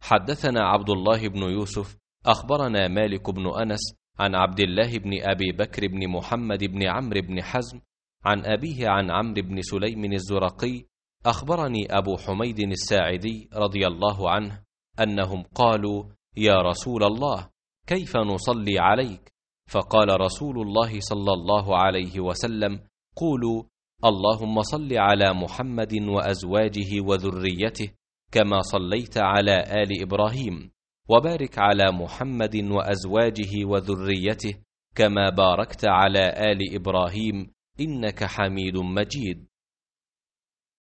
حدثنا عبد الله بن يوسف أخبرنا مالك بن أنس عن عبد الله بن أبي بكر بن محمد بن عمرو بن حزم عن أبيه عن عمرو بن سليم الزرقي أخبرني أبو حميد الساعدي رضي الله عنه أنهم قالوا: يا رسول الله، كيف نصلي عليك؟ فقال رسول الله صلى الله عليه وسلم: قولوا: اللهم صل على محمد وأزواجه وذريته كما صليت على آل إبراهيم، وبارك على محمد وأزواجه وذريته كما باركت على آل إبراهيم إنك حميد مجيد.